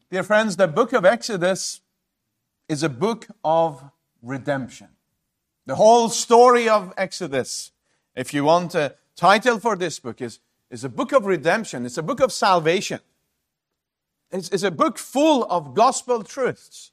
Dear friends, the book of Exodus is a book of redemption. The whole story of Exodus, if you want a title for this book, is a book of redemption. It's a book of salvation. It's a book full of gospel truths.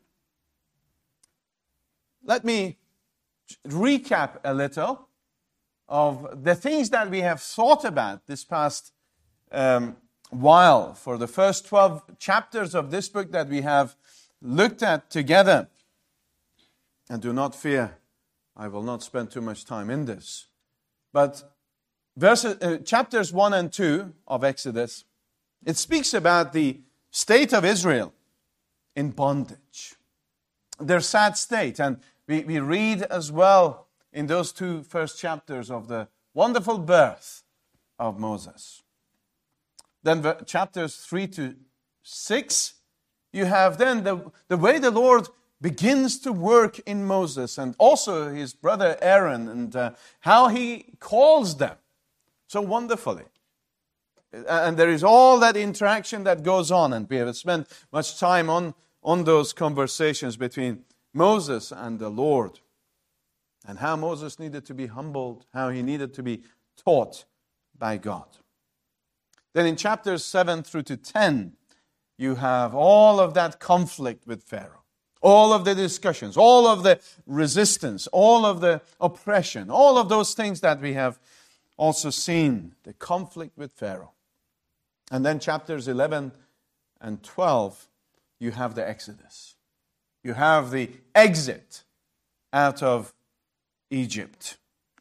Let me recap a little of the things that we have thought about this past while for the first 12 chapters of this book that we have looked at together. And do not fear, I will not spend too much time in this. But chapters 1 and 2 of Exodus, it speaks about the state of Israel in bondage, their sad state. And we read as well in those two first chapters of the wonderful birth of Moses. Then chapters 3 to 6, you have then the way the Lord begins to work in Moses and also his brother Aaron, and how he calls them so wonderfully. And there is all that interaction that goes on, and we have spent much time on those conversations between Moses and the Lord, and how Moses needed to be humbled, how he needed to be taught by God. Then in chapters 7 through to 10, you have all of that conflict with Pharaoh, all of the discussions, all of the resistance, all of the oppression, all of those things that we have also seen, the conflict with Pharaoh. And then chapters 11 and 12, you have the Exodus. You have the exit out of Egypt.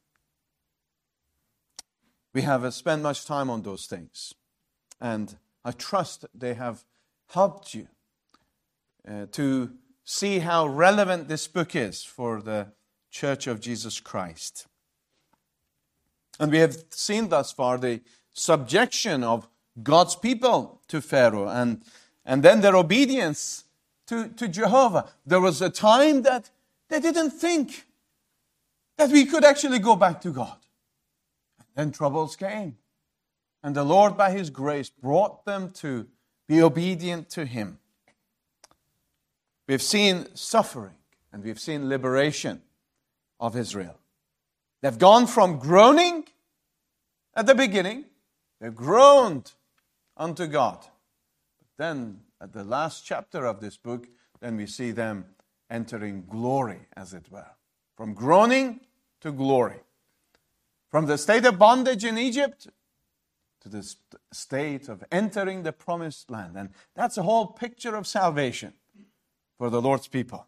We have spent much time on those things. And I trust they have helped you to see how relevant this book is for the Church of Jesus Christ. And we have seen thus far the subjection of God's people to Pharaoh and then their obedience to Jehovah. There was a time that they didn't think that we could actually go back to God. And then troubles came. And the Lord, by His grace, brought them to be obedient to Him. We've seen suffering and we've seen liberation of Israel. They've gone from groaning at the beginning. They've groaned unto God. But then, at the last chapter of this book, then we see them entering glory, as it were. From groaning to glory. From the state of bondage in Egypt to the state of entering the promised land. And that's a whole picture of salvation for the Lord's people.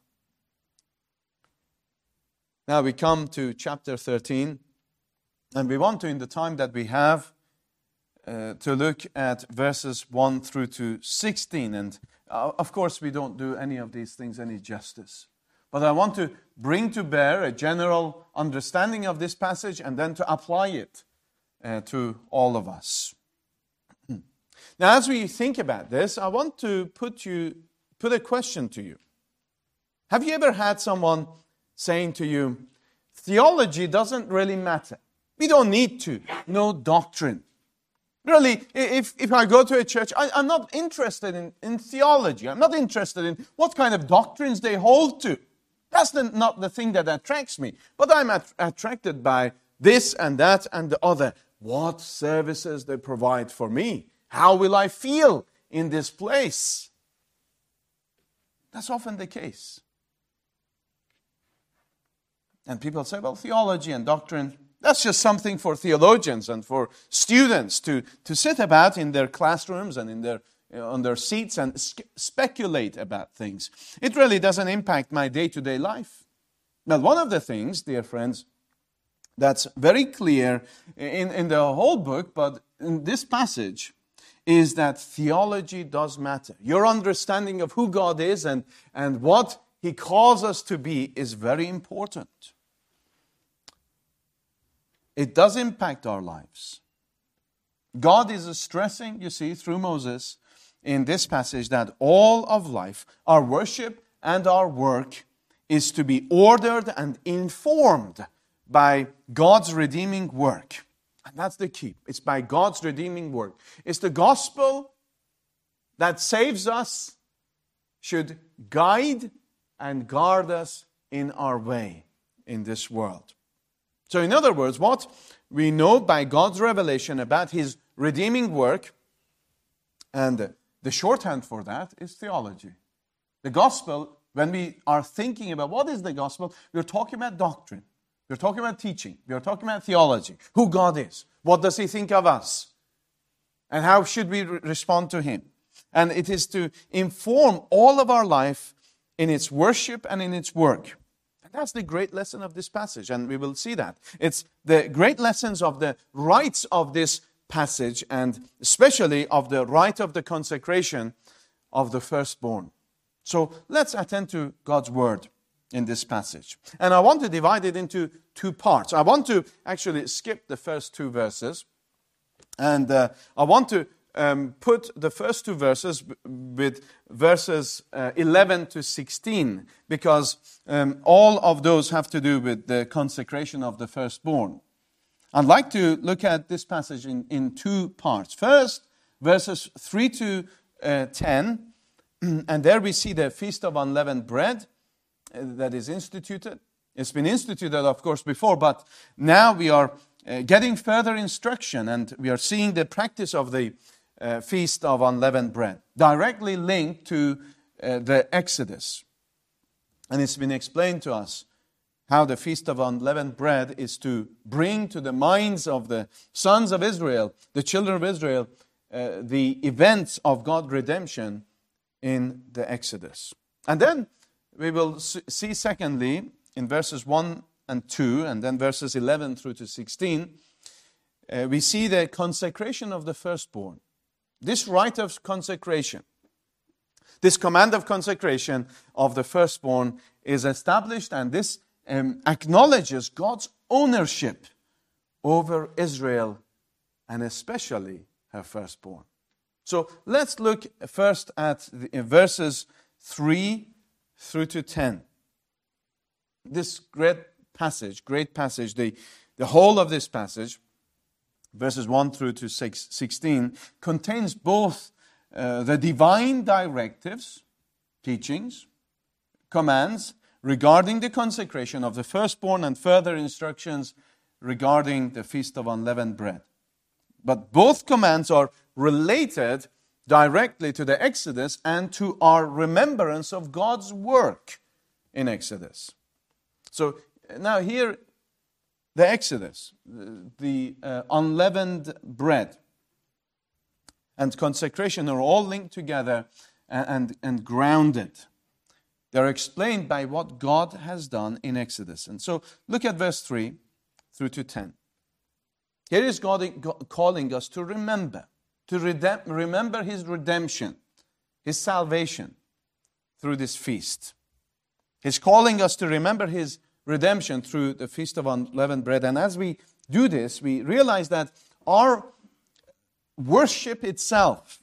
Now we come to chapter 13, and we want to, in the time that we have, to look at verses 1 through to 16. And of course, we don't do any of these things any justice. But I want to bring to bear a general understanding of this passage and then to apply it to all of us. Now, as we think about this, I want to put a question to you. Have you ever had someone saying to you, theology doesn't really matter. We don't need to know doctrine. Really, if I go to a church, I'm not interested in theology. I'm not interested in what kind of doctrines they hold to. That's not the thing that attracts me. But I'm attracted by this and that and the other. What services they provide for me. How will I feel in this place? That's often the case. And people say, well, theology and doctrine, that's just something for theologians and for students to sit about in their classrooms and on their seats and speculate about things. It really doesn't impact my day-to-day life. Now, one of the things, dear friends, that's very clear in the whole book, but in this passage, is that theology does matter. Your understanding of who God is and what He calls us to be is very important. It does impact our lives. God is stressing, you see, through Moses in this passage that all of life, our worship and our work, is to be ordered and informed by God's redeeming work. And that's the key. It's by God's redeeming work. It's the gospel that saves us should guide and guard us in our way in this world. So in other words, what we know by God's revelation about His redeeming work, and the shorthand for that is theology. The gospel, when we are thinking about what is the gospel, we're talking about doctrine. We're talking about teaching. We're talking about theology. Who God is. What does He think of us? And how should we respond to Him? And it is to inform all of our life in its worship and in its work. And that's the great lesson of this passage, and we will see that. It's the great lessons of the rites of this passage, and especially of the rite of the consecration of the firstborn. So let's attend to God's word in this passage. And I want to divide it into two parts. I want to actually skip the first two verses. And I want to put the first two verses with verses 11 to 16, because all of those have to do with the consecration of the firstborn. I'd like to look at this passage in two parts. First, verses 3 to 10, and there we see the Feast of Unleavened Bread that is instituted. It's been instituted, of course, before, but now we are getting further instruction, and we are seeing the practice of the Feast of Unleavened Bread, directly linked to the Exodus. And it's been explained to us how the Feast of Unleavened Bread is to bring to the minds of the sons of Israel, the children of Israel, the events of God's redemption in the Exodus. And then we will see, secondly, in verses 1 and 2, and then verses 11 through to 16, we see the consecration of the firstborn. This rite of consecration, this command of consecration of the firstborn is established, and this acknowledges God's ownership over Israel, and especially her firstborn. So let's look first at the verses 3 through to 10. This great passage, the whole of this passage, verses 1 through to 16, contains both the divine directives, teachings, commands regarding the consecration of the firstborn, and further instructions regarding the Feast of Unleavened Bread. But both commands are related directly to the Exodus and to our remembrance of God's work in Exodus. So now here, the Exodus, the unleavened bread and consecration are all linked together and grounded. They're explained by what God has done in Exodus. And so look at verse 3 through to 10. Here is God calling us to remember, remember His redemption, His salvation through this feast. He's calling us to remember His redemption through the Feast of Unleavened Bread. And as we do this, we realize that our worship itself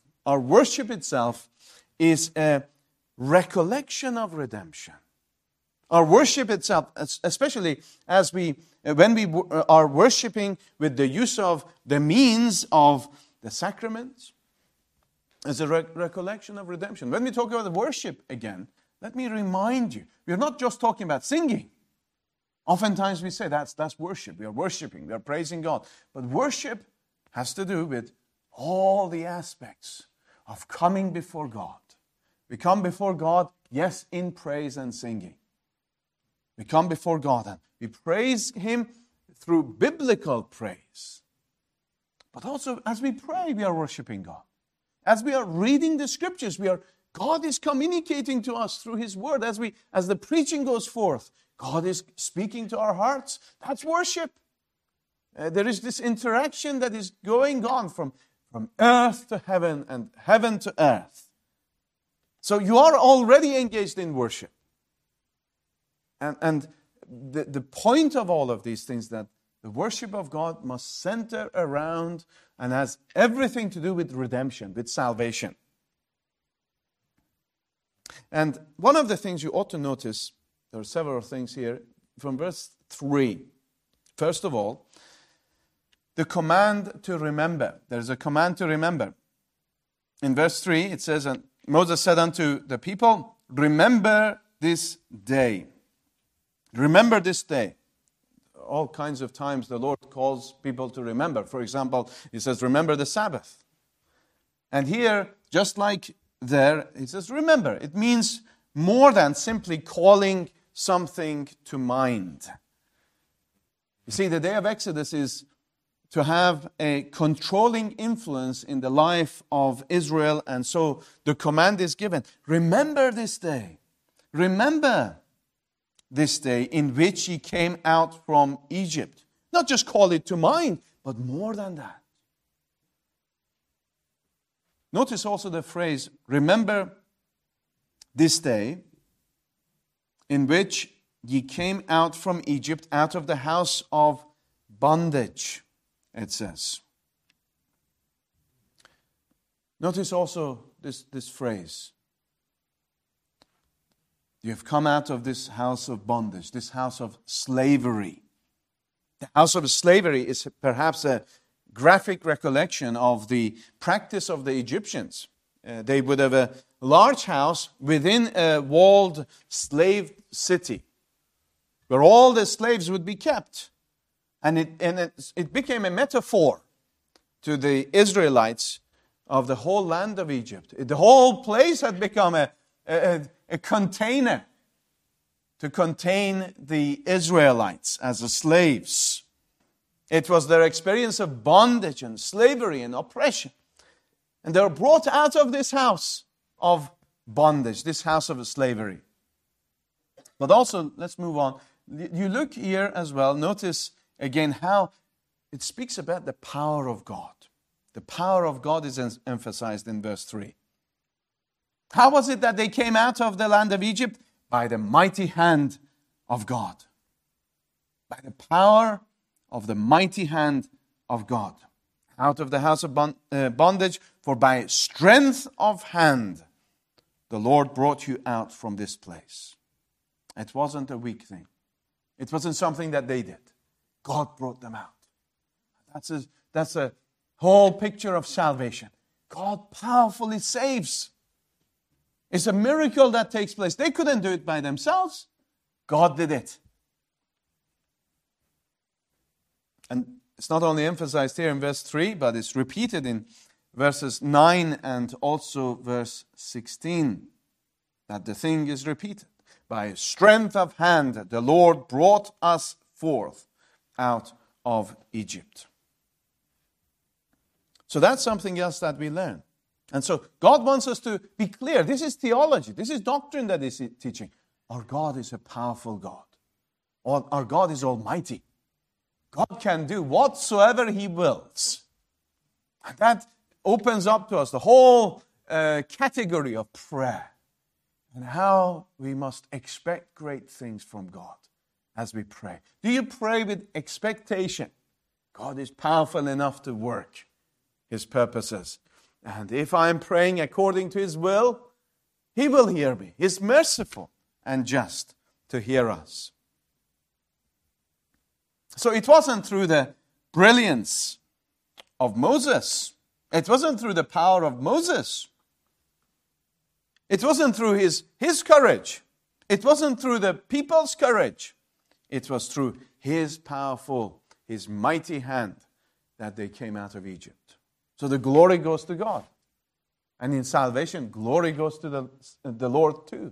is a recollection of redemption. Our worship itself, especially when we are worshiping with the use of the means of the sacraments, is a recollection of redemption. When we talk about the worship again, let me remind you, we are not just talking about singing. Oftentimes we say that's worship. We are worshiping, we are praising God. But worship has to do with all the aspects of coming before God. We come before God, yes, in praise and singing. We come before God and we praise Him through biblical praise. But also, as we pray, we are worshiping God. As we are reading the Scriptures, God is communicating to us through His Word. As the preaching goes forth, God is speaking to our hearts. That's worship. There is this interaction that is going on from earth to heaven and heaven to earth. So you are already engaged in worship. And the point of all of these things, that the worship of God must center around and has everything to do with redemption, with salvation. And one of the things you ought to notice, there are several things here, from verse 3. First of all, the command to remember. There's a command to remember. in verse 3, it says, and Moses said unto the people, remember this day. Remember this day. All kinds of times the Lord calls people to remember. For example, he says, remember the Sabbath. And here, just like there, he says, remember. It means more than simply calling something to mind. You see, the day of Exodus is to have a controlling influence in the life of Israel, and so the command is given. Remember this day. Remember this day in which ye came out from Egypt. Not just call it to mind, but more than that. Notice also the phrase, remember this day in which ye came out from Egypt, out of the house of bondage, it says. Notice also this phrase. You have come out of this house of bondage, this house of slavery. The house of slavery is perhaps a graphic recollection of the practice of the Egyptians. They would have a large house within a walled slave city where all the slaves would be kept. And it became a metaphor to the Israelites of the whole land of Egypt. The whole place had become a container to contain the Israelites as the slaves. It was their experience of bondage and slavery and oppression. And they were brought out of this house of bondage, this house of slavery. But also, let's move on. You look here as well, notice again how it speaks about the power of God. The power of God is emphasized in verse 3. How was it that they came out of the land of Egypt? By the mighty hand of God. By the power of the mighty hand of God. Out of the house of bondage, for by strength of hand the Lord brought you out from this place. It wasn't a weak thing. It wasn't something that they did. God brought them out. That's a whole picture of salvation. God powerfully saves. It's a miracle that takes place. They couldn't do it by themselves. God did it. And it's not only emphasized here in verse 3, but it's repeated in verses 9 and also verse 16, that the thing is repeated. By strength of hand, the Lord brought us forth out of Egypt. So that's something else that we learn. And so God wants us to be clear. This is theology. This is doctrine that is teaching. Our God is a powerful God. Our God is almighty. God can do whatsoever He wills. And that opens up to us the whole category of prayer and how we must expect great things from God as we pray. Do you pray with expectation? God is powerful enough to work His purposes. And if I'm praying according to His will, He will hear me. He's merciful and just to hear us. So it wasn't through the brilliance of Moses. It wasn't through the power of Moses. It wasn't through his courage. It wasn't through the people's courage. It was through His powerful, His mighty hand that they came out of Egypt. So the glory goes to God. And in salvation, glory goes to the Lord too.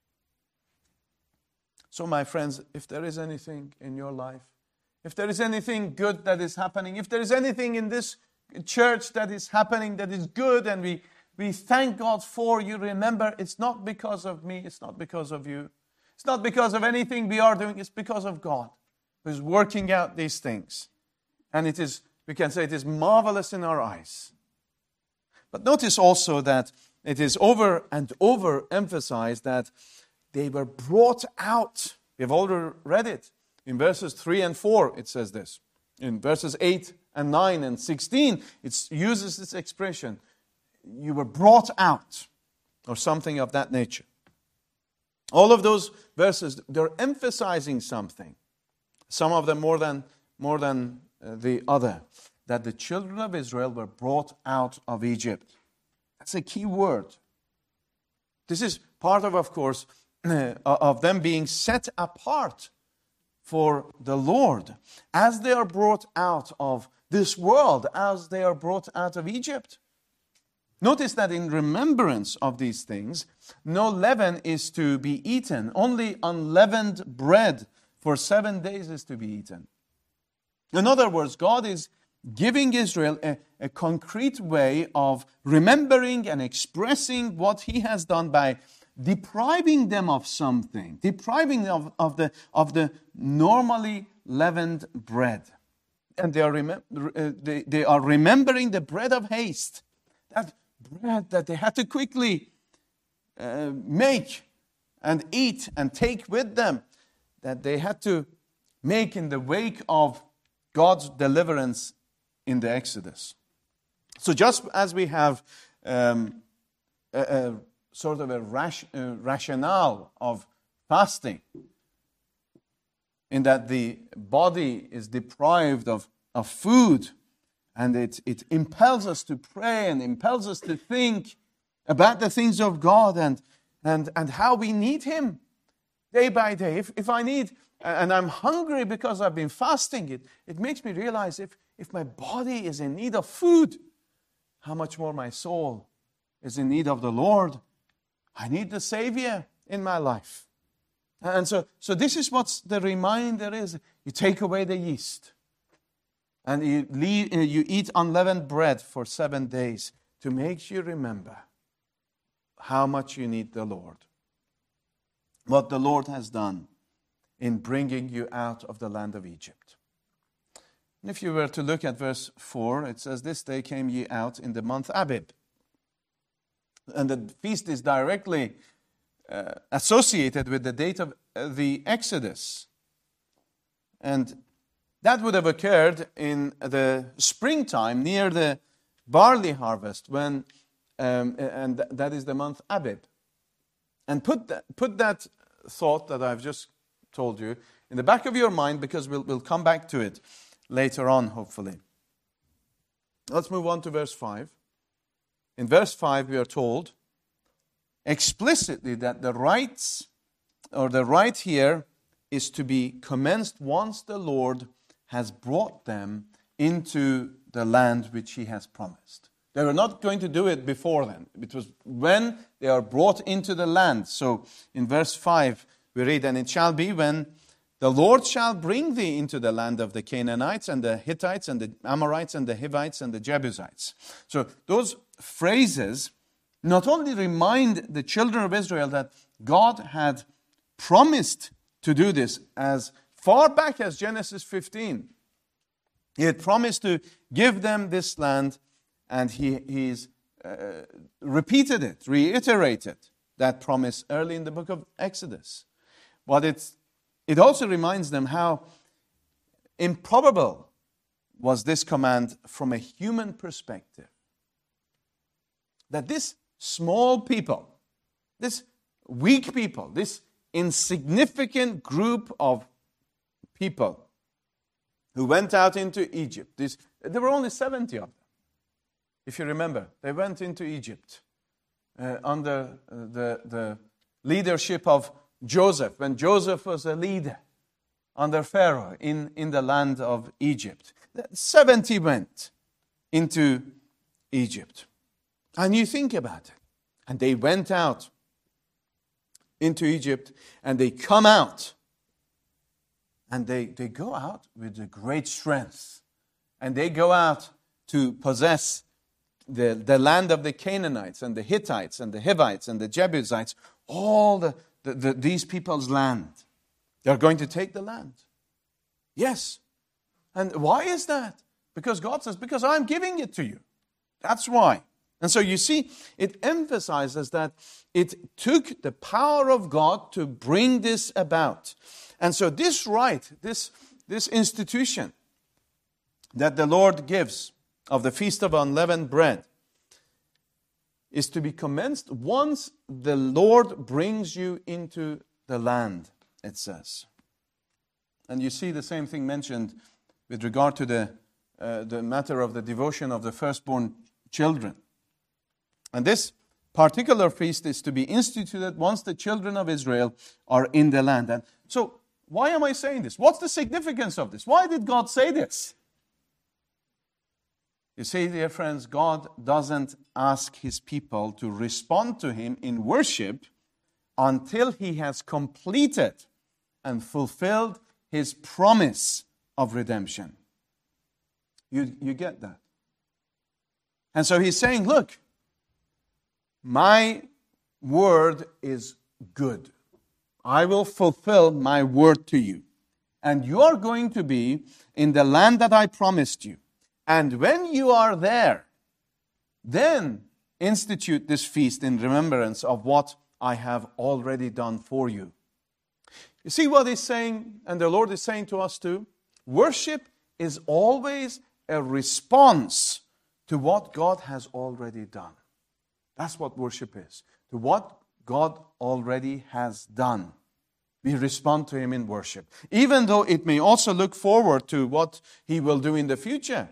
So my friends, if there is anything in your life, if there is anything good that is happening, if there is anything in this church that is happening that is good and we thank God for, you remember it's not because of me, it's not because of you. It's not because of anything we are doing, it's because of God who is working out these things. And it is, we can say it is marvelous in our eyes. But notice also that it is over and over emphasized that they were brought out. We have already read it. In verses 3 and 4, it says this. In verses 8 and 9 and 16, it uses this expression. You were brought out, or something of that nature. All of those verses, they're emphasizing something. Some of them more than the other. That the children of Israel were brought out of Egypt. That's a key word. This is part of course, of them being set apart for the Lord as they are brought out of this world, as they are brought out of Egypt. Notice that in remembrance of these things, no leaven is to be eaten. Only unleavened bread for 7 days is to be eaten. In other words, God is giving Israel a concrete way of remembering and expressing what He has done by depriving them of something, depriving them of the normally leavened bread. And they are remembering the bread of haste, that bread that they had to quickly make and eat and take with them, that they had to make in the wake of God's deliverance in the Exodus. So just as we have a sort of a rationale of fasting, in that the body is deprived of food, and it impels us to pray and impels us to think about the things of God and how we need Him day by day. If I need, and I'm hungry because I've been fasting, it makes me realize if my body is in need of food, how much more my soul is in need of the Lord. I need the Savior in my life. And so this is what the reminder is. You take away the yeast, and you eat unleavened bread for 7 days to make you remember how much you need the Lord. What the Lord has done in bringing you out of the land of Egypt. And if you were to look at verse 4, it says, "This day came ye out in the month Abib." And the feast is directly associated with the date of the Exodus. And that would have occurred in the springtime near the barley harvest, when and that is the month Abib. And put that thought that I've just told you in the back of your mind, because we'll come back to it later on, hopefully. Let's move on to verse 5. In verse 5, we are told explicitly that the right here is to be commenced once the Lord has brought them into the land which He has promised. They were not going to do it before then. It was when they are brought into the land. So in verse 5, we read, "And it shall be when the Lord shall bring thee into the land of the Canaanites and the Hittites and the Amorites and the Hivites and the Jebusites." So those phrases not only remind the children of Israel that God had promised to do this as far back as Genesis 15. He had promised to give them this land, and He's repeated it, reiterated that promise early in the book of Exodus. But it also reminds them how improbable was this command from a human perspective. That this small people, this weak people, this insignificant group of people who went out into Egypt, there were only 70 of them. If you remember, they went into Egypt under the leadership of Joseph, when Joseph was a leader under Pharaoh in the land of Egypt. 70 went into Egypt. And you think about it. And they went out into Egypt, and they come out. And they go out with a great strength. And they go out to possess the land of the Canaanites and the Hittites and the Hivites and the Jebusites, all these people's land. They're going to take the land. Yes. And why is that? Because God says, because I'm giving it to you. That's why. And so you see, it emphasizes that it took the power of God to bring this about. And so this right, this institution that the Lord gives of the Feast of Unleavened Bread is to be commenced once the Lord brings you into the land, it says. And you see the same thing mentioned with regard to the matter of the devotion of the firstborn children. And this particular feast is to be instituted once the children of Israel are in the land. And so, why am I saying this? What's the significance of this? Why did God say this? You see, dear friends, God doesn't ask His people to respond to Him in worship until He has completed and fulfilled His promise of redemption. You get that? And so He's saying, look, my word is good. I will fulfill my word to you. And you are going to be in the land that I promised you. And when you are there, then institute this feast in remembrance of what I have already done for you. You see what He's saying, and the Lord is saying to us too? Worship is always a response to what God has already done. That's what worship is. To what God already has done. We respond to Him in worship. Even though it may also look forward to what He will do in the future.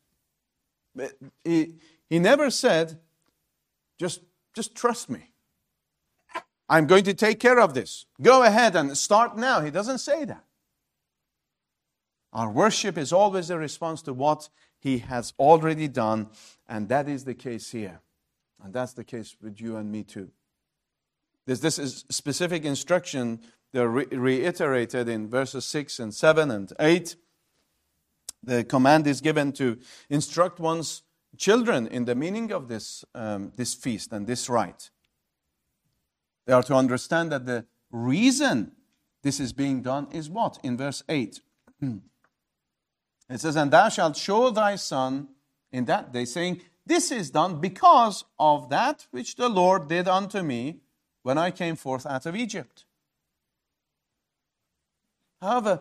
He never said, just trust me. I'm going to take care of this. Go ahead and start now. He doesn't say that. Our worship is always a response to what He has already done, and that is the case here. And that's the case with you and me too. This is specific instruction. They're reiterated in verses 6 and 7 and 8. The command is given to instruct one's children in the meaning of this feast and this rite. They are to understand that the reason this is being done is what? In verse 8. It says, and thou shalt show thy son in that day, saying, this is done because of that which the Lord did unto me when I came forth out of Egypt. However,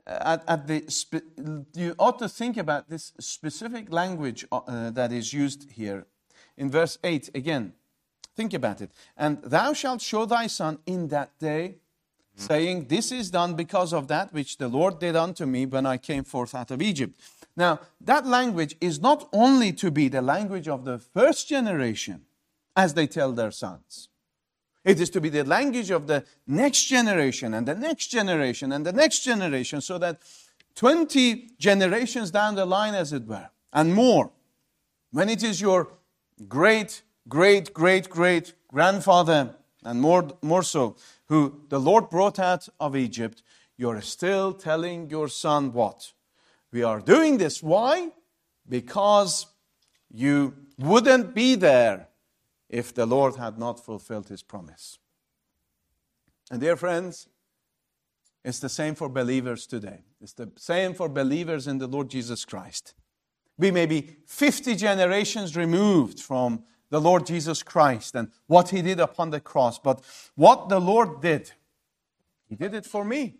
you ought to think about this specific language that is used here. In verse 8, again, think about it. And thou shalt show thy son in that day, saying, this is done because of that which the Lord did unto me when I came forth out of Egypt. Now, that language is not only to be the language of the first generation, as they tell their sons. It is to be the language of the next generation and the next generation and the next generation, so that 20 generations down the line, as it were, and more, when it is your great, great, great, great grandfather, and more so, who the Lord brought out of Egypt, you're still telling your son what? We are doing this. Why? Because you wouldn't be there if the Lord had not fulfilled His promise. And dear friends, it's the same for believers today. It's the same for believers in the Lord Jesus Christ. We may be 50 generations removed from the Lord Jesus Christ and what He did upon the cross. But what the Lord did, He did it for me.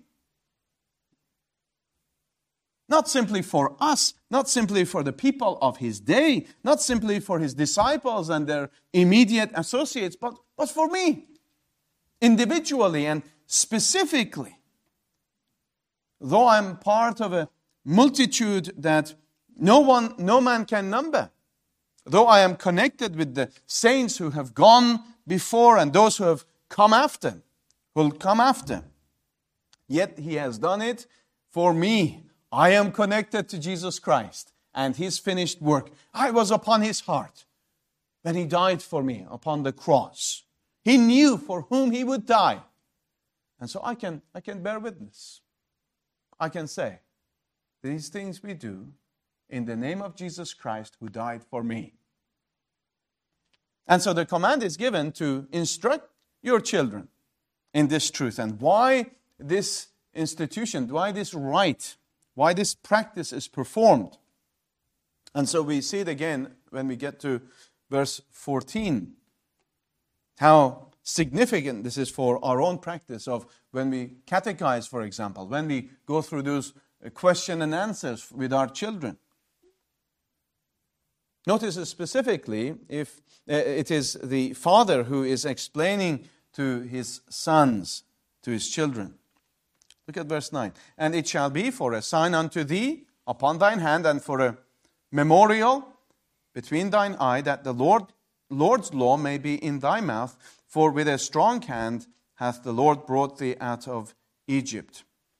Not simply for us, not simply for the people of His day, not simply for His disciples and their immediate associates, but for me, individually and specifically. Though I'm part of a multitude that no man can number, though I am connected with the saints who have gone before and those who have come after, will come after, yet He has done it for me. I am connected to Jesus Christ and His finished work. I was upon His heart when He died for me upon the cross. He knew for whom He would die. And so I can bear witness. I can say, these things we do in the name of Jesus Christ who died for me. And so the command is given to instruct your children in this truth. And why this institution, why this rite, why this practice is performed. And so we see it again when we get to verse 14. How significant this is for our own practice of when we catechize, for example, when we go through those question and answers with our children. Notice specifically if it is the father who is explaining to his sons, to his children. Look at verse 9. And it shall be for a sign unto thee upon thine hand, and for a memorial between thine eye, that the Lord Lord's law may be in thy mouth, for with a strong hand hath the Lord brought thee out of Egypt.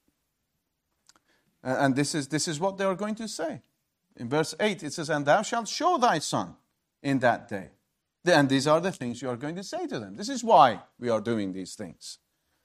And this is what they are going to say. In verse 8 it says, and thou shalt show thy son in that day. And these are the things you are going to say to them. This is why we are doing these things.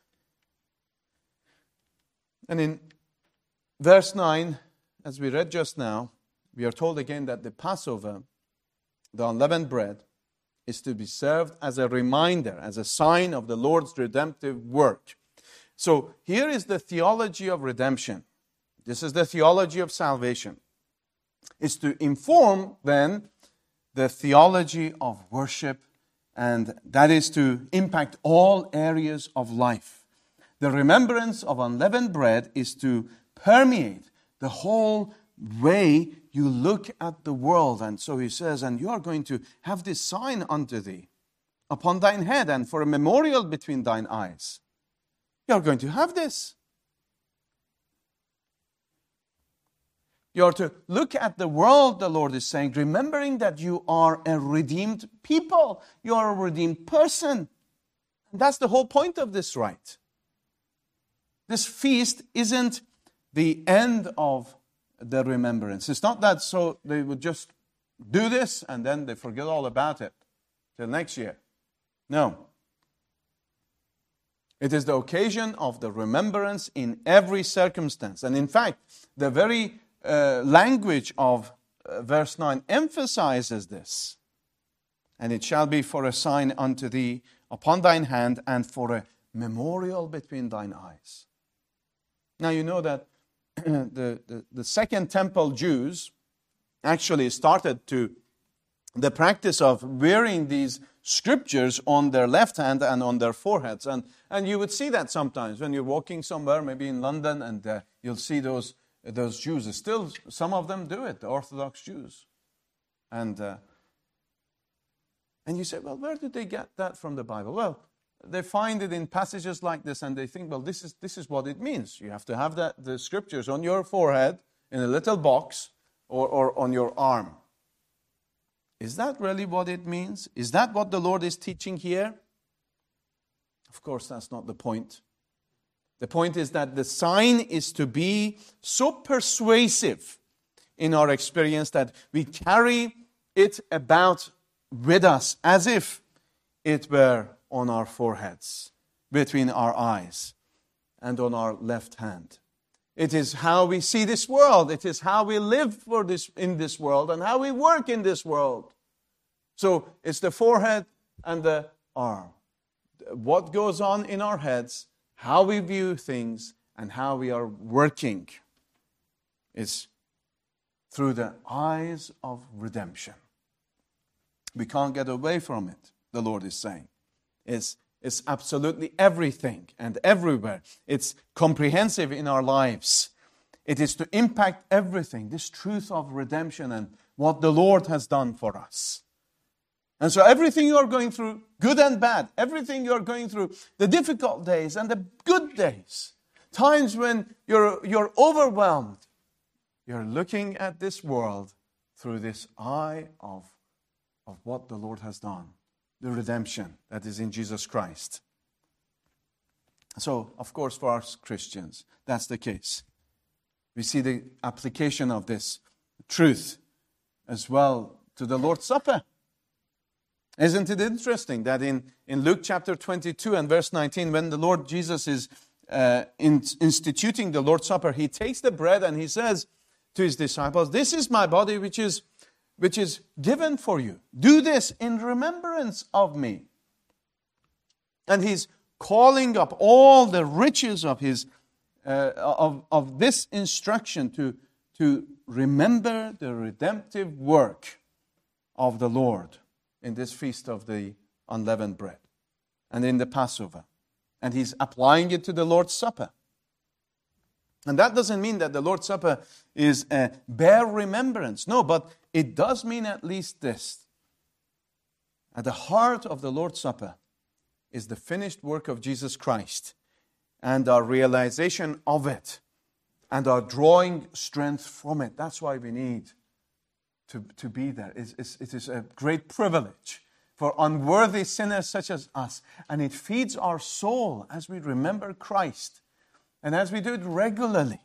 And in verse 9, as we read just now, we are told again that the Passover, the unleavened bread, is to be served as a reminder, as a sign of the Lord's redemptive work. So here is the theology of redemption. This is the theology of salvation. It's to inform then the theology of worship, and that is to impact all areas of life. The remembrance of unleavened bread is to permeate the whole way you look at the world. And so he says, and you are going to have this sign unto thee upon thine head, and for a memorial between thine eyes. You are going to have this. You are to look at the world, the Lord is saying, remembering that you are a redeemed people. You are a redeemed person. And that's the whole point of this rite. This feast isn't the end of the remembrance. It's not that so they would just do this and then they forget all about it till next year. No. It is the occasion of the remembrance in every circumstance. And in fact, the very language of verse 9 emphasizes this. And it shall be for a sign unto thee upon thine hand, and for a memorial between thine eyes. Now you know that the Second Temple Jews actually started to the practice of wearing these scriptures on their left hand and on their foreheads. And you would see that sometimes when you're walking somewhere, maybe in London, and you'll see those Jews. Still, some of them do it, the Orthodox Jews. And you say, well, where did they get that from the Bible? Well, they find it in passages like this, and they think, well, this is what it means. You have to have the scriptures on your forehead in a little box or on your arm. Is that really what it means? Is that what the Lord is teaching here? Of course, that's not the point. The point is that the sign is to be so persuasive in our experience that we carry it about with us as if it were on our foreheads, between our eyes, and on our left hand. It is how we see this world. It is how we live in this world and how we work in this world. So it's the forehead and the arm. What goes on in our heads, how we view things, and how we are working is through the eyes of redemption. We can't get away from it, the Lord is saying. It's absolutely everything and everywhere. It's comprehensive in our lives. It is to impact everything, this truth of redemption and what the Lord has done for us. And so everything you are going through, good and bad, everything you are going through, the difficult days and the good days, times when you're overwhelmed, you're looking at this world through this eye of what the Lord has done. The redemption that is in Jesus Christ. So, of course, for us Christians, that's the case. We see the application of this truth as well to the Lord's Supper. Isn't it interesting that in Luke chapter 22 and verse 19, when the Lord Jesus is instituting the Lord's Supper, he takes the bread and he says to his disciples, this is my body which is given for you. Do this in remembrance of me. And he's calling up all the riches of his of this instruction to remember the redemptive work of the Lord in this feast of the unleavened bread and in the Passover. And he's applying it to the Lord's Supper. And that doesn't mean that the Lord's Supper is a bare remembrance. No, but it does mean at least this. At the heart of the Lord's Supper is the finished work of Jesus Christ and our realization of it and our drawing strength from it. That's why we need to be there. It is a great privilege for unworthy sinners such as us. And it feeds our soul as we remember Christ and as we do it regularly.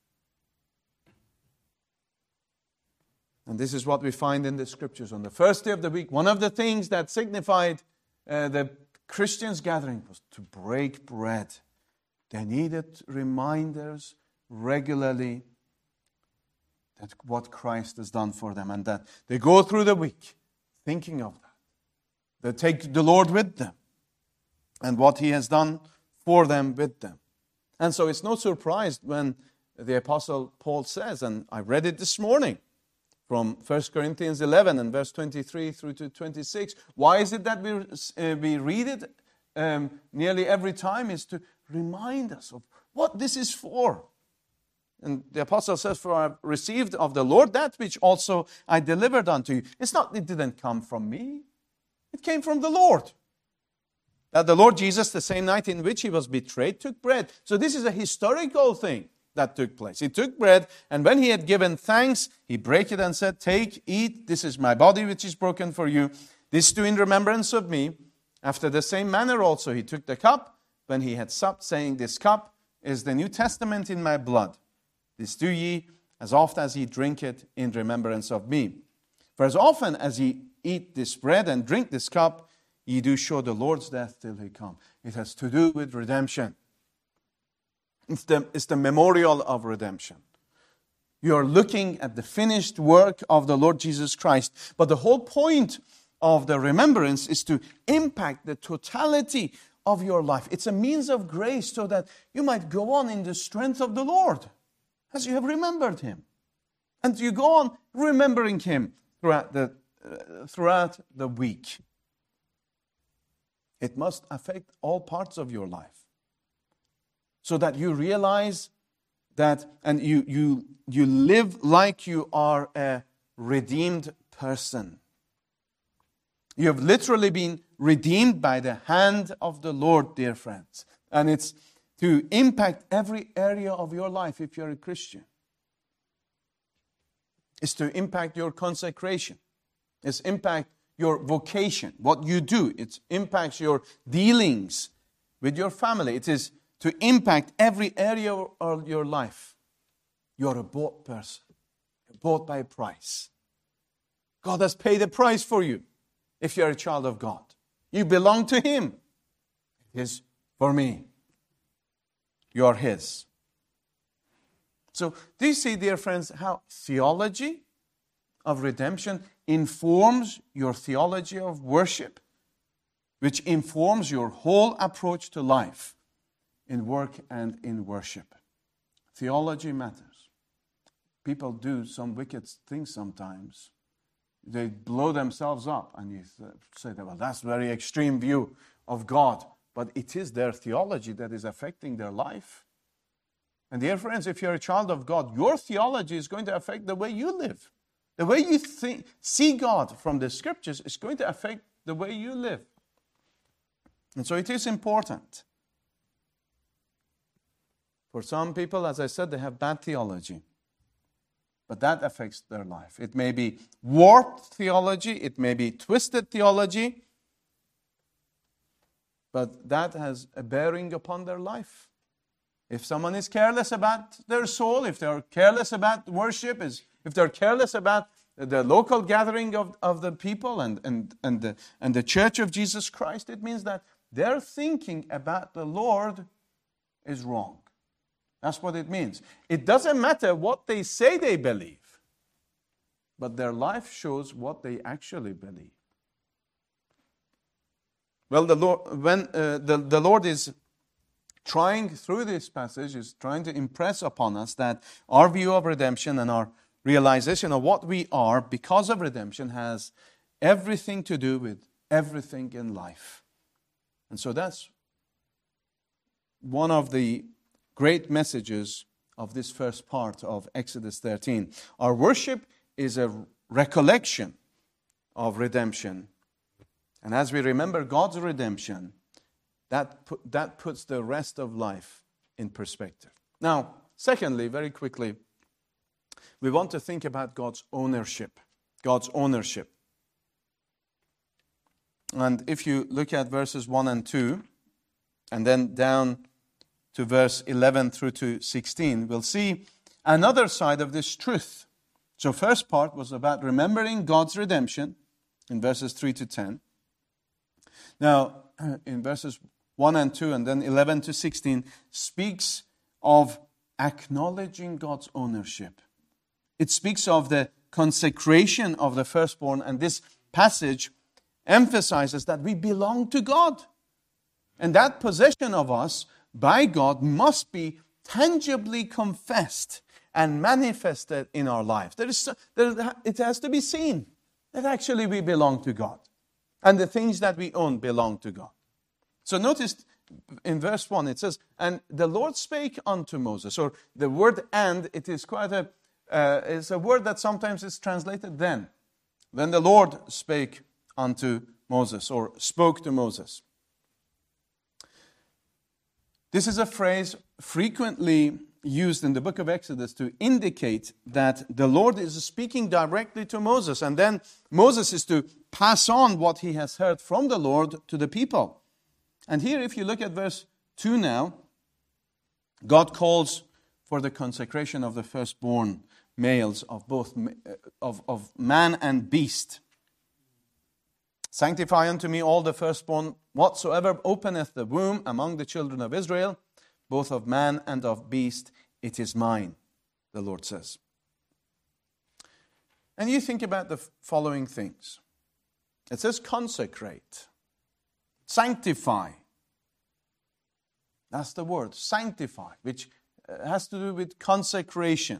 And this is what we find in the Scriptures. On the first day of the week, one of the things that signified the Christians' gathering was to break bread. They needed reminders regularly that what Christ has done for them, and that they go through the week thinking of that. They take the Lord with them and what He has done for them with them. And so it's no surprise when the Apostle Paul says, and I read it this morning from 1 Corinthians 11 and verse 23 through to 26. Why is it that we read it nearly every time? Is to remind us of what this is for. And the apostle says, for I have received of the Lord that which also I delivered unto you. It didn't come from me. It came from the Lord. That the Lord Jesus, the same night in which He was betrayed, took bread. So this is a historical thing that took place. He took bread, and when He had given thanks, He brake it and said, take, eat, this is my body which is broken for you. This do in remembrance of me. After the same manner also He took the cup, when He had supped, saying, this cup is the New Testament in my blood. This do ye, as oft as ye drink it, in remembrance of me. For as often as ye eat this bread and drink this cup, ye do show the Lord's death till He come. It has to do with redemption. It's the memorial of redemption. You are looking at the finished work of the Lord Jesus Christ. But the whole point of the remembrance is to impact the totality of your life. It's a means of grace so that you might go on in the strength of the Lord as you have remembered Him. And you go on remembering Him throughout the week. It must affect all parts of your life, so that you realize that, and you live like you are a redeemed person. You have literally been redeemed by the hand of the Lord, dear friends. And it's to impact every area of your life if you're a Christian. It's to impact your consecration. It's impact your vocation, what you do. It impacts your dealings with your family. It is to impact every area of your life. You're a bought person. You're bought by a price. God has paid a price for you if you're a child of God. You belong to Him. It is for me. You're His. So, do you see, dear friends, how theology of redemption informs your theology of worship, which informs your whole approach to life in work and in worship? Theology matters. People do some wicked things sometimes. They blow themselves up, and you say, well, that's a very extreme view of God. But it is their theology that is affecting their life. And dear friends, if you're a child of God, your theology is going to affect the way you live. The way you see God from the Scriptures is going to affect the way you live. And so it is important. For some people, as I said, they have bad theology. But that affects their life. It may be warped theology, it may be twisted theology, but that has a bearing upon their life. If someone is careless about their soul, if they're careless about worship, if they're careless about the local gathering of the people and the church of Jesus Christ, it means that their thinking about the Lord is wrong. That's what it means. It doesn't matter what they say they believe, but their life shows what they actually believe. Well, the Lord is trying, through this passage, is trying to impress upon us that our view of redemption and our realization of what we are because of redemption has everything to do with everything in life. And so that's one of the great messages of this first part of Exodus 13. Our worship is a recollection of redemption. And as we remember God's redemption, that puts the rest of life in perspective. Now, secondly, very quickly, we want to think about God's ownership. God's ownership. And if you look at verses 1 and 2, and then down to verse 11 through to 16, we'll see another side of this truth. So first part was about remembering God's redemption in verses 3 to 10. Now, in verses 1 and 2 and then 11 to 16 speaks of acknowledging God's ownership. It speaks of the consecration of the firstborn, and this passage emphasizes that we belong to God. And that possession of us by God must be tangibly confessed and manifested in our life. It has to be seen that actually we belong to God. And the things that we own belong to God. So notice in verse 1 it says, "And the Lord spake unto Moses." Or the word "and," it is quite it's a word that sometimes is translated "then." Then the Lord spake unto Moses, or spoke to Moses. This is a phrase frequently used in the book of Exodus to indicate that the Lord is speaking directly to Moses, and then Moses is to pass on what he has heard from the Lord to the people. And here, if you look at verse 2 now, God calls for the consecration of the firstborn males of both of man and beast. "Sanctify unto me all the firstborn whatsoever openeth the womb among the children of Israel, both of man and of beast, it is mine," the Lord says. And you think about the following things. It says consecrate, sanctify. That's the word, sanctify, which has to do with consecration.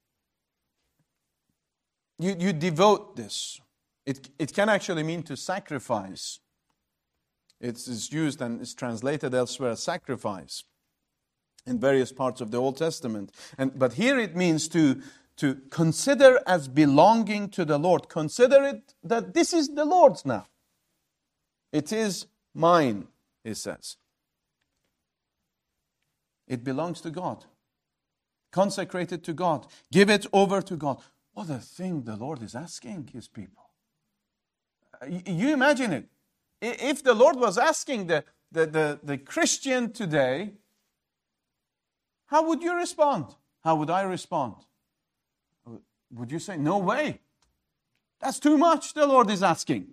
You devote this. It can actually mean to sacrifice. It is used and is translated elsewhere as sacrifice in various parts of the Old Testament. But here it means to consider as belonging to the Lord. Consider it that this is the Lord's now. It is mine, he says. It belongs to God. Consecrate it to God. Give it over to God. What a thing the Lord is asking his people. You imagine it. If the Lord was asking the Christian today, how would you respond? How would I respond? Would you say, no way? That's too much the Lord is asking.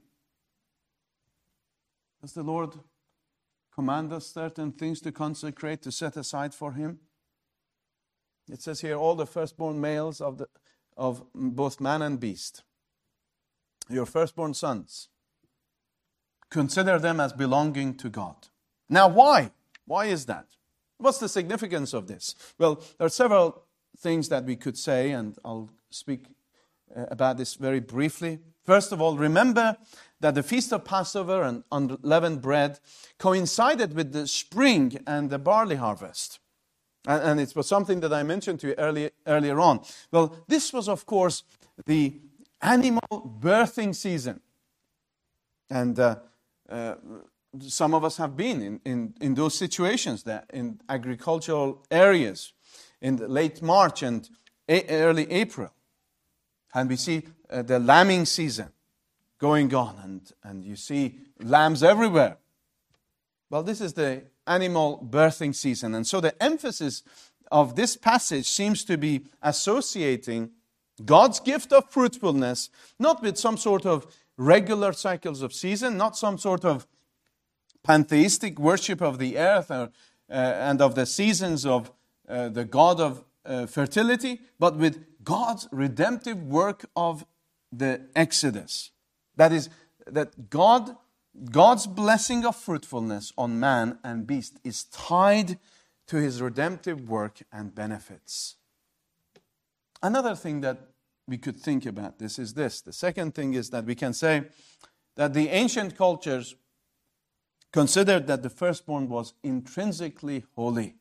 Does the Lord command us certain things to consecrate, to set aside for him? It says here, all the firstborn males of both man and beast. Your firstborn sons. Consider them as belonging to God. Now why? Why is that? What's the significance of this? Well, there are several things that we could say, and I'll speak about this very briefly. First of all, remember that the Feast of Passover and unleavened bread coincided with the spring and the barley harvest. And it was something that I mentioned to you earlier on. Well, this was, of course, the animal birthing season. And some of us have been in those situations, that in agricultural areas in late March and early April. And we see the lambing season going on, and you see lambs everywhere. Well, this is the animal birthing season. And so the emphasis of this passage seems to be associating God's gift of fruitfulness, not with some sort of regular cycles of season, not some sort of pantheistic worship of the earth and of the seasons of the God of fertility, but with God's redemptive work of the Exodus. That is, that God's blessing of fruitfulness on man and beast is tied to his redemptive work and benefits. Another thing that we could think about this is this. The second thing is that we can say that the ancient cultures considered that the firstborn was intrinsically holy.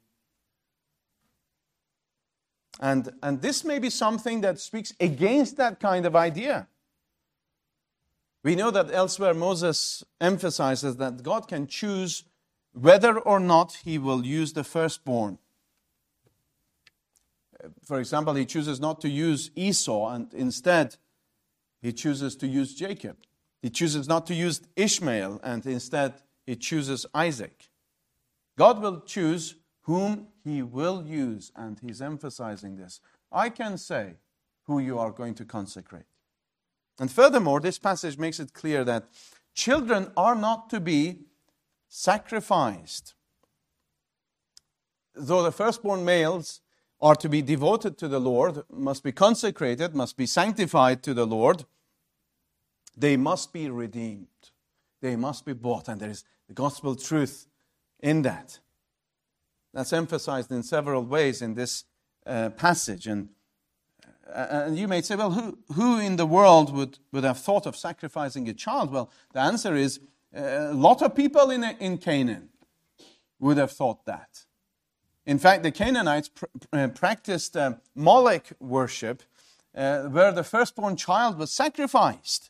And this may be something that speaks against that kind of idea. We know that elsewhere Moses emphasizes that God can choose whether or not he will use the firstborn. For example, he chooses not to use Esau, and instead he chooses to use Jacob, He chooses not to use Ishmael, and instead he chooses Isaac. God will choose whom he will use, and he's emphasizing this. I can say who you are going to consecrate. And furthermore, this passage makes it clear that children are not to be sacrificed. Though the firstborn males are to be devoted to the Lord, must be consecrated, must be sanctified to the Lord, they must be redeemed. They must be bought, and there is the gospel truth in that. That's emphasized in several ways in this passage. And you may say, well, who in the world would have thought of sacrificing a child? Well, the answer is a lot of people in Canaan would have thought that. In fact, the Canaanites practiced Moloch worship where the firstborn child was sacrificed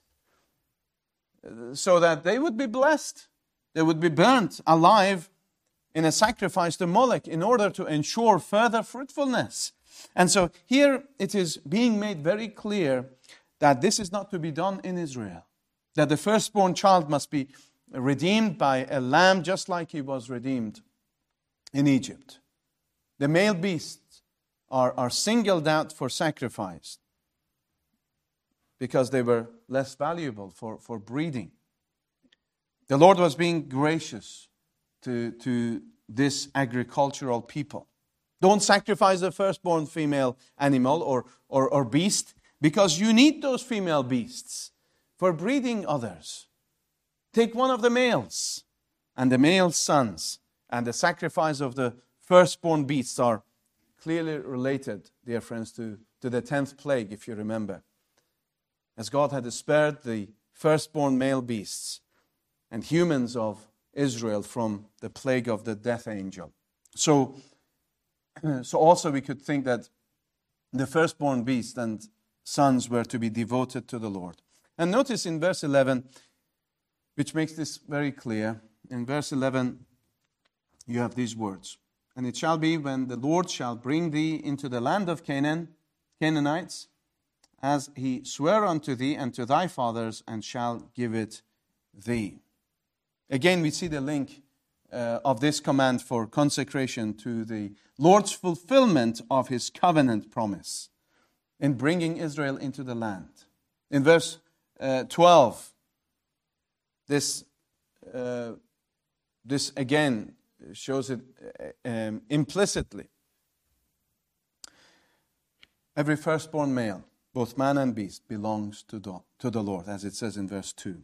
so that they would be blessed. They would be burnt alive in a sacrifice to Moloch in order to ensure further fruitfulness. And so here it is being made very clear that this is not to be done in Israel. That the firstborn child must be redeemed by a lamb just like he was redeemed in Egypt. The male beasts are singled out for sacrifice because they were less valuable for breeding. The Lord was being gracious to this agricultural people. Don't sacrifice the firstborn female animal or beast because you need those female beasts for breeding others. Take one of the males and the male sons, and the sacrifice of the firstborn beasts are clearly related, dear friends, to the 10th plague, if you remember. As God had spared the firstborn male beasts and humans of Israel from the plague of the death angel. So also we could think that the firstborn beasts and sons were to be devoted to the Lord. And notice in verse 11, which makes this very clear. In verse 11, you have these words. And it shall be when the Lord shall bring thee into the land of Canaanites, as he sware unto thee and to thy fathers, and shall give it thee. Again, we see the link of this command for consecration to the Lord's fulfillment of his covenant promise in bringing Israel into the land. In verse 12, this again shows it implicitly. Every firstborn male, both man and beast, belongs to the Lord, as it says in verse 2.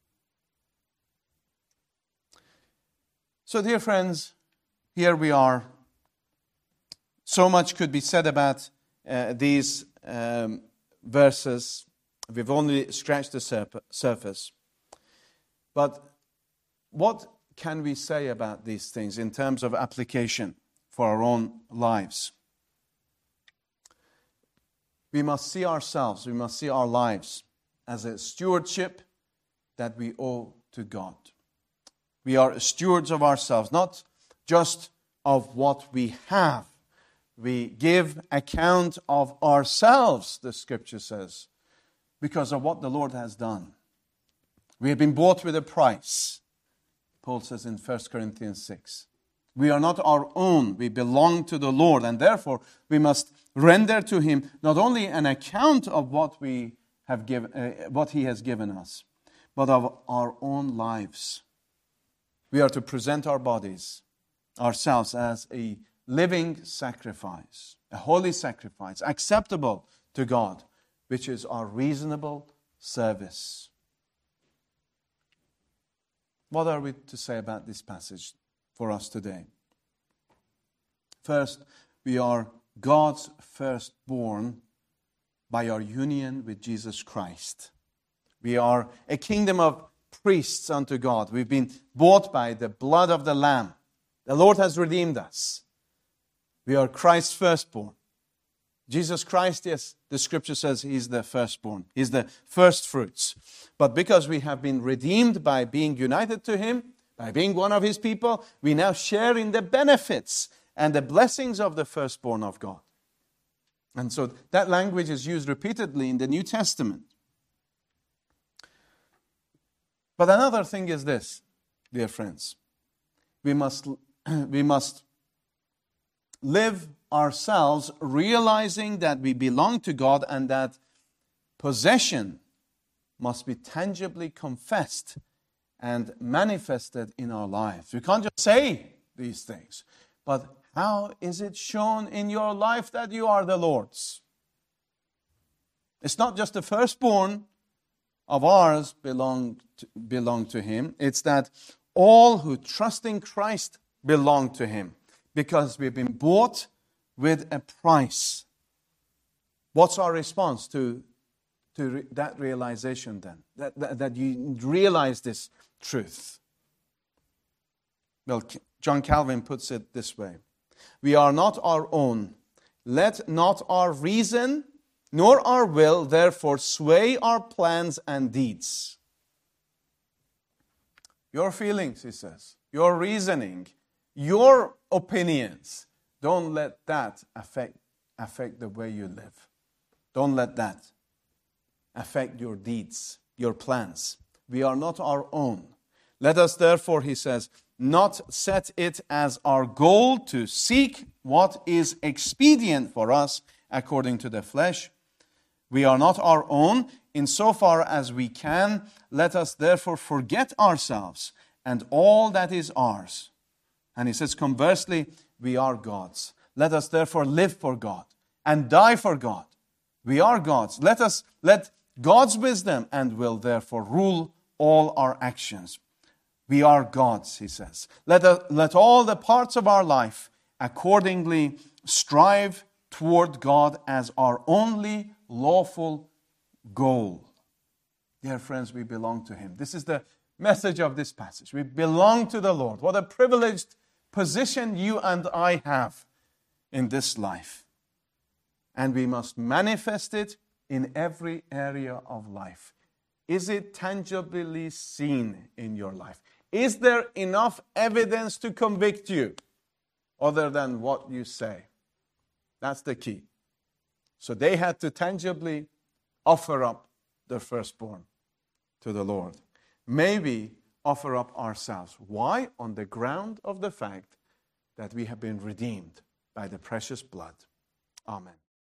So, dear friends, here we are. So much could be said about these verses. We've only scratched the surface. But what can we say about these things in terms of application for our own lives? We must see ourselves, we must see our lives as a stewardship that we owe to God. We are stewards of ourselves, not just of what we have. We give account of ourselves, the Scripture says, because of what the Lord has done. We have been bought with a price, Paul says in 1 Corinthians 6. We are not our own, we belong to the Lord, and therefore we must render to Him not only an account of what we have given, what He has given us, but of our own lives. We are to present our bodies, ourselves, as a living sacrifice, a holy sacrifice, acceptable to God, which is our reasonable service. What are we to say about this passage for us today? First, we are God's firstborn by our union with Jesus Christ. We are a kingdom of priests unto God. We've been bought by the blood of the Lamb. The Lord has redeemed us. We are Christ's firstborn. Jesus Christ, yes, the Scripture says He's the firstborn. He's the first fruits. But because we have been redeemed by being united to Him, by being one of His people, we now share in the benefits and the blessings of the firstborn of God. And so that language is used repeatedly in the New Testament. But another thing is this, dear friends. We must live ourselves realizing that we belong to God and that possession must be tangibly confessed and manifested in our lives. We can't just say these things, but how is it shown in your life that you are the Lord's? It's not just the firstborn of ours belong to Him. It's that all who trust in Christ belong to Him because we've been bought with a price. What's our response to that realization then? That you realize this truth. Well, John Calvin puts it this way. We are not our own. Let not our reason nor our will therefore sway our plans and deeds. Your feelings, he says, your reasoning, your opinions, don't let that affect the way you live. Don't let that affect your deeds, your plans. We are not our own. Let us therefore, he says, not set it as our goal to seek what is expedient for us according to the flesh. We are not our own. Insofar as we can, let us therefore forget ourselves and all that is ours. And he says, conversely, we are God's. Let us therefore live for God and die for God. We are God's. Let God's wisdom and will therefore rule all our actions. We are God's, he says. Let all the parts of our life accordingly strive toward God as our only lawful goal. Dear friends, we belong to Him. This is the message of this passage. We belong to the Lord. What a privileged position you and I have in this life. And we must manifest it in every area of life. Is it tangibly seen in your life? Is there enough evidence to convict you other than what you say? That's the key. So they had to tangibly offer up their firstborn to the Lord. Maybe offer up ourselves. Why? On the ground of the fact that we have been redeemed by the precious blood. Amen.